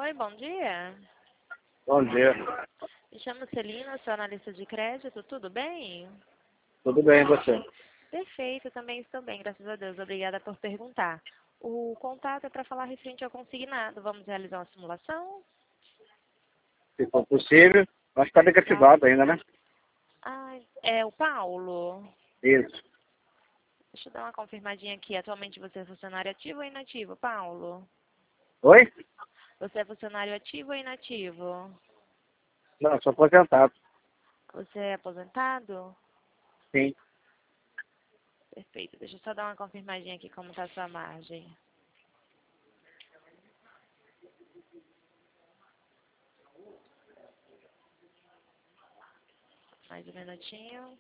Oi, bom dia. Bom dia. Me chamo Celina, sou analista de crédito, tudo bem? Tudo bem, e você? Perfeito, também estou bem, graças a Deus. Obrigada por perguntar. O contato é para falar referente ao consignado. Vamos realizar uma simulação? Se for possível, mas está negativado ainda, né? Ah, é o Paulo. Isso. Deixa eu dar uma confirmadinha aqui. Atualmente você é funcionário ativo ou inativo, Paulo? Oi? Você é funcionário ativo ou inativo? Não, sou aposentado. Você é aposentado? Sim. Perfeito. Deixa eu só dar uma confirmadinha aqui como está a sua margem. Mais um minutinho.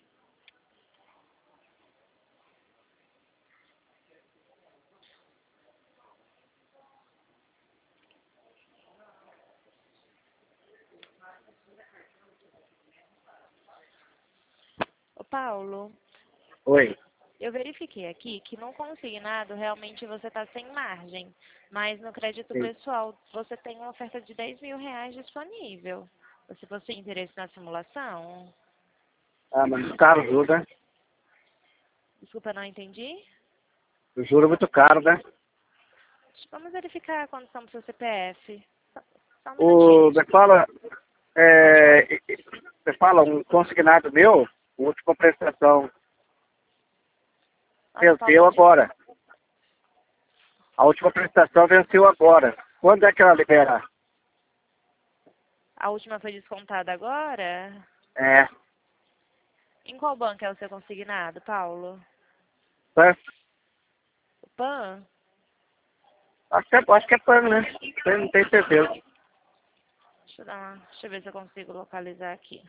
Ô, Paulo, Oi. eu verifiquei aqui que no consignado realmente você está sem margem, mas no crédito Sim. pessoal você tem uma oferta de R$ 10.000 disponível. Você possui interesse na simulação? Ah, mas muito caro o juro, né? Desculpa, não entendi. O juro é muito caro, né? Vamos verificar a condição do seu CPF. Só um O, minutinho. você fala, você fala um consignado meu, última prestação, Nossa, Paulo, venceu agora. A última prestação venceu agora. Quando é que ela libera? a última foi descontada agora? É. Em qual banco é o seu consignado, Paulo? Tá? O PAN? Acho que é pano, né? Não tenho certeza. Deixa eu ver se eu consigo localizar aqui.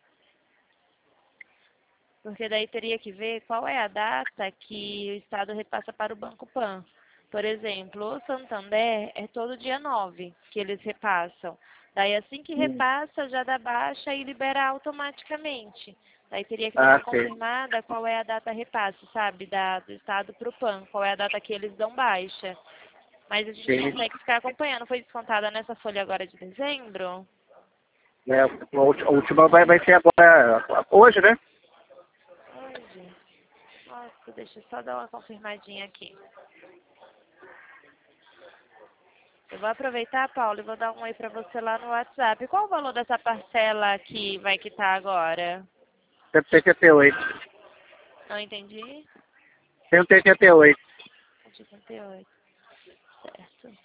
Porque daí teria que ver qual é a data que o Estado repassa para o Banco PAN. Por exemplo, o Santander é todo dia 9 que eles repassam. Daí assim que repassa, já dá baixa e libera automaticamente. Daí teria que dar Ah, uma sim. confirmada qual é a data repasse, sabe, do Estado para o PAN, qual é a data que eles dão baixa. Mas a gente Sim. consegue ficar acompanhando. Foi descontada nessa folha agora de dezembro? É, a última vai ser agora, hoje, né? Hoje. Nossa, deixa eu só dar uma confirmadinha aqui. Eu vou aproveitar, Paulo, e vou dar um oi para você lá no WhatsApp. Qual o valor dessa parcela que vai quitar agora? 188. Não entendi. 188. 88, certo.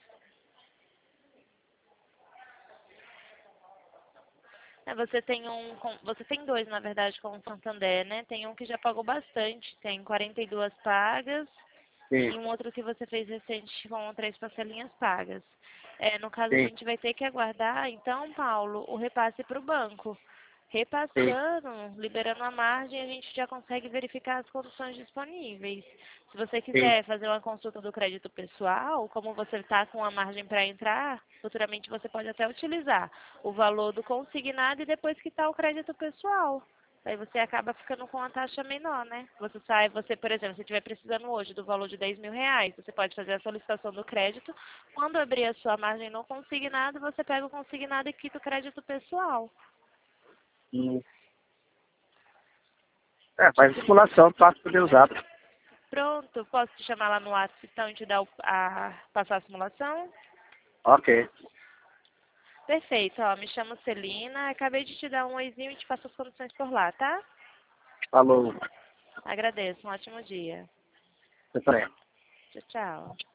Você tem dois, na verdade, com o Santander, né? Tem um que já pagou bastante, tem 42 pagas, Sim, e um outro que você fez recente com 3 parcelinhas pagas. No caso, a sim, gente vai ter que aguardar, então, Paulo, o repasse para o banco. sim, Repassando, liberando a margem, a gente já consegue verificar as condições disponíveis. Se você sim, quiser fazer uma consulta do crédito pessoal, como você está com a margem para entrar, futuramente você pode até utilizar o valor do consignado e depois quitar o crédito pessoal. Aí você acaba ficando com uma taxa menor, né? Você, por exemplo, se estiver precisando hoje do valor de R$ 10.000, você pode fazer a solicitação do crédito. Quando abrir a sua margem no consignado, você pega o consignado e quita o crédito pessoal. sim. Faz simulação, fácil poder usar. Pronto, posso te chamar lá no WhatsApp então e te dar passar a simulação? Ok. Perfeito, ó, me chamo Celina, acabei de te dar um oizinho e te passo as condições por lá, tá? Falou. Agradeço, um ótimo dia. Você também. Tchau, tchau.